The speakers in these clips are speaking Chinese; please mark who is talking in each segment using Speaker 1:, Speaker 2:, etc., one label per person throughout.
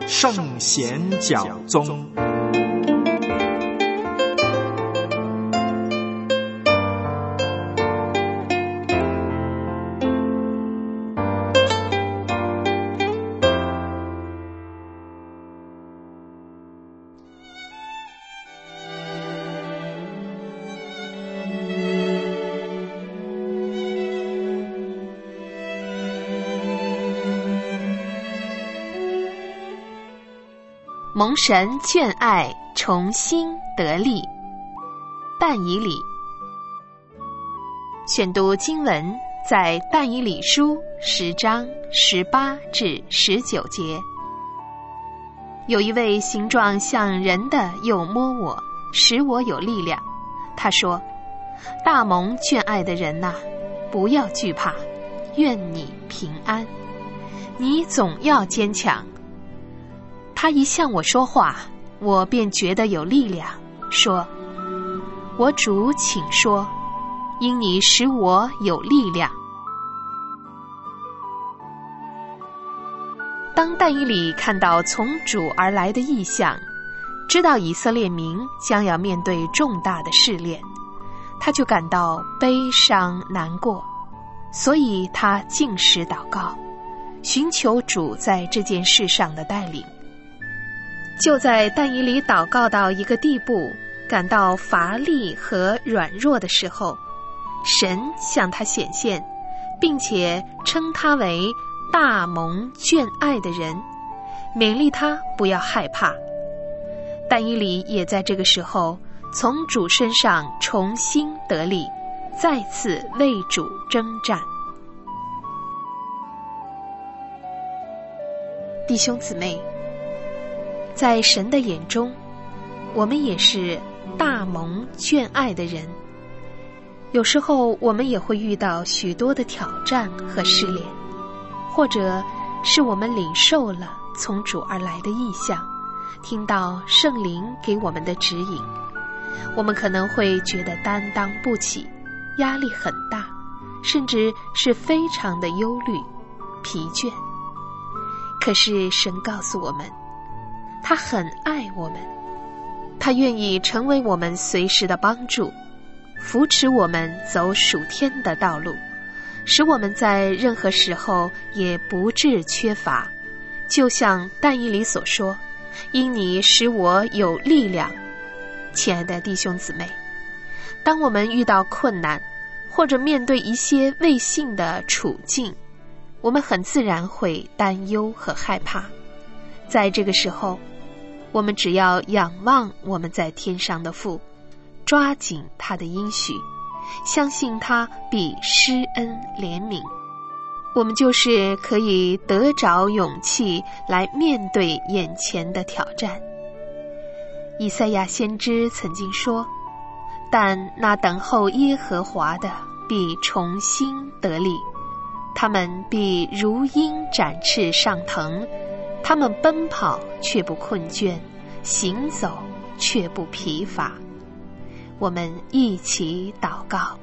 Speaker 1: 圣贤教宗。
Speaker 2: 蒙神眷爱，重新得力。但以理选读经文在但以理书10章18至19节。有一位形状像人的又摸我，使我有力量。他说：大蒙眷爱的人哪，不要惧怕，愿你平安，你总要坚强。他一向我说话，我便觉得有力量，说：我主请说，因你使我有力量。当但以理看到从主而来的异象，知道以色列民将要面对重大的试炼，他就感到悲伤难过，所以他禁食祷告，寻求主在这件事上的带领。就在但以理祷告到一个地步，感到乏力和软弱的时候，神向他显现，并且称他为大蒙眷爱的人，勉励他不要害怕。但以理也在这个时候从主身上重新得力，再次为主征战。弟兄姊妹，在神的眼中，我们也是大蒙眷爱的人。有时候我们也会遇到许多的挑战和试炼，或者是我们领受了从主而来的异象，听到圣灵给我们的指引，我们可能会觉得担当不起，压力很大，甚至是非常的忧虑、疲倦。可是神告诉我们，他很爱我们，他愿意成为我们随时的帮助，扶持我们走属天的道路，使我们在任何时候也不致缺乏。就像但以理所说，因你使我有力量。亲爱的弟兄姊妹，当我们遇到困难，或者面对一些未信的处境，我们很自然会担忧和害怕。在这个时候，我们只要仰望我们在天上的父，抓紧他的应许，相信他必施恩怜悯，我们就是可以得着勇气来面对眼前的挑战。以赛亚先知曾经说，但那等候耶和华的必重新得力，他们必如鹰展翅上腾，他们奔跑却不困倦，行走却不疲乏。我们一起祷告。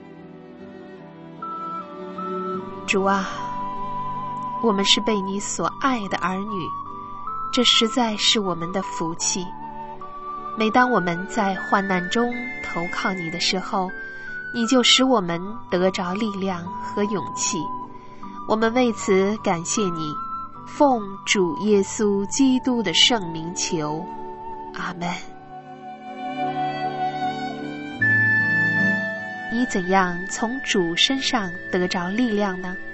Speaker 2: 主啊，我们是被你所爱的儿女，这实在是我们的福气。每当我们在患难中投靠你的时候，你就使我们得着力量和勇气。我们为此感谢你，奉主耶稣基督的圣名求，阿们。你怎样从主身上得着力量呢？